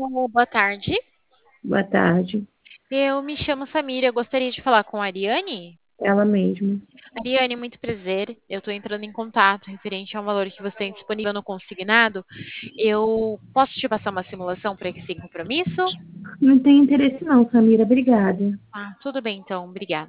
Alô, boa tarde. Boa tarde. Eu me chamo Samira, eu gostaria de falar com a Ariane. Ela mesma. Ariane, muito prazer. Eu estou entrando em contato referente a um valor que você tem disponível no consignado. Eu posso te passar uma simulação para esse compromisso? Não tem interesse não, Samira. Obrigada. Ah, tudo bem então, obrigada.